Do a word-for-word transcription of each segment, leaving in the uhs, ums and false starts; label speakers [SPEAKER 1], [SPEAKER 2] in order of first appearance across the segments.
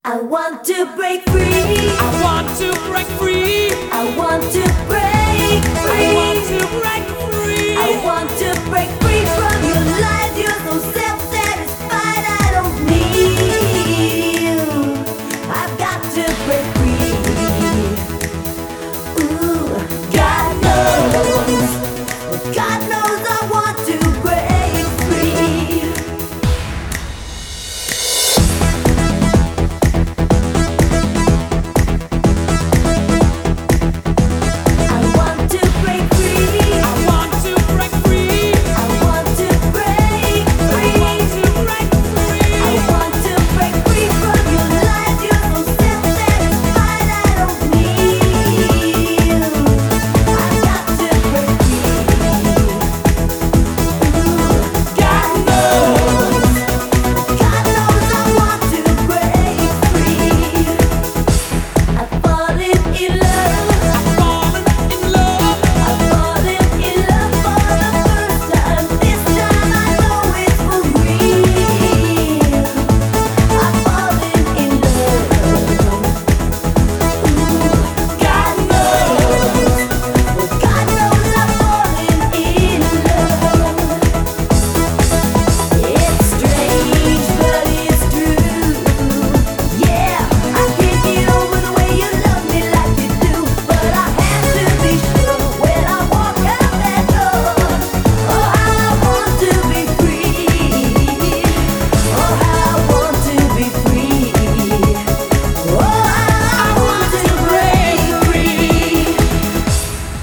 [SPEAKER 1] I want to break free.
[SPEAKER 2] I want to break free.
[SPEAKER 1] I want to break free.
[SPEAKER 2] I want to break free.
[SPEAKER 1] I want to break free from your lies. You're so self-satisfied. I don't need you. I've got to break free. Ooh, God knows. God knows I want to break free. I want to break free.
[SPEAKER 2] I want to break free.
[SPEAKER 1] I want to break
[SPEAKER 2] I want
[SPEAKER 1] free.
[SPEAKER 2] to break free.
[SPEAKER 1] I want to break free from your lies. You're so self-satisfied. I don't need you. I've got to break free. God knows. God knows I want to break free. I've fallen in love.
[SPEAKER 2] Falling in love.
[SPEAKER 1] I've fallen in love for the first time. This time I know it's for real. I've fallen in love. God knows. God knows I've fallen in love. It's strange, but it's true. Yeah, I can't get over the way you love me like you do, but I have to be sure when I walk out that door. Oh, how I want to be free. Oh, how I want to be free. Oh, how I want to break free.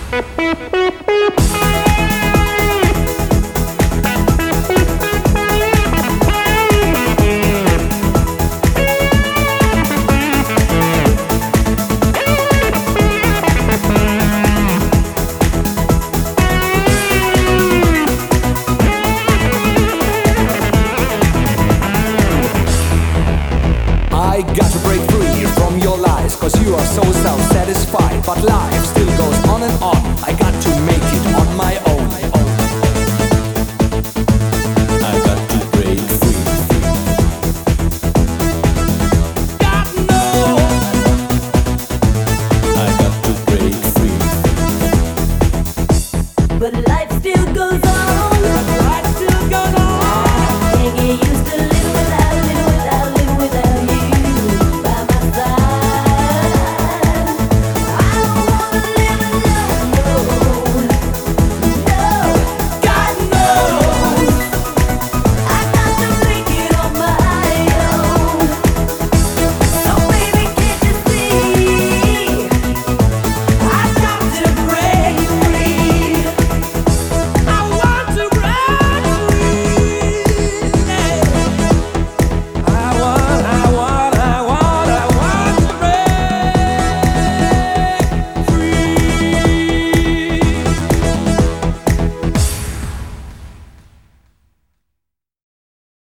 [SPEAKER 3] I got to break free from your lies, cause you are so self-satisfied. But life still goes on and on. I got to make it on my